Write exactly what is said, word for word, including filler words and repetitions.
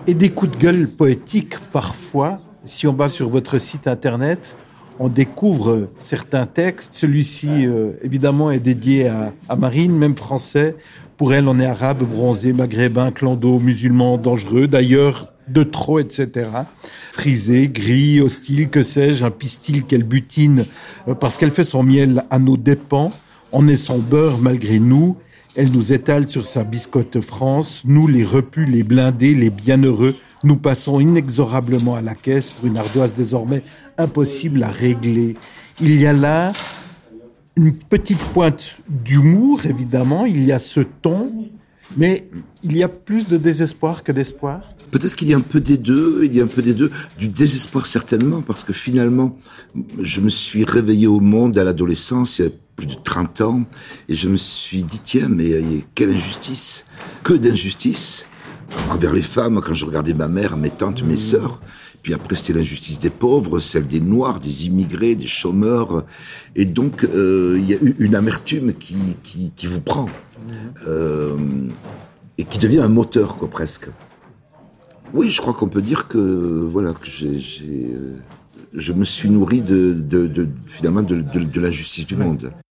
et des coups de gueule poétiques parfois. Si on va sur votre site internet, on découvre certains textes. Celui-ci, euh, évidemment, est dédié à, à Marine, même français. Pour elle, on est arabe, bronzé, maghrébin, clando, musulman, dangereux, d'ailleurs, de trop, et cetera. Frisé, gris, hostile, que sais-je, un pistil qu'elle butine euh, parce qu'elle fait son miel à nos dépens. On est son beurre malgré nous. Elle nous étale sur sa biscotte France. Nous, les repus, les blindés, les bienheureux, nous passons inexorablement à la caisse pour une ardoise désormais impossible à régler. Il y a là une petite pointe d'humour, évidemment. Il y a ce ton, mais il y a plus de désespoir que d'espoir. Peut-être qu'il y a un peu des deux, il y a un peu des deux, du désespoir certainement, parce que finalement, je me suis réveillé au monde à l'adolescence, il y a plus de trente ans, et je me suis dit, tiens, mais quelle injustice, que d'injustice envers les femmes, quand je regardais ma mère, mes tantes, mes sœurs. Puis après, c'était l'injustice des pauvres, celle des Noirs, des immigrés, des chômeurs. Et donc, euh, il y a eu une amertume qui, qui, qui vous prend. Euh, et qui devient un moteur, quoi, presque. Oui, je crois qu'on peut dire que, voilà, que j'ai, j'ai, je me suis nourri de, de, de finalement, de, de, de l'injustice du monde.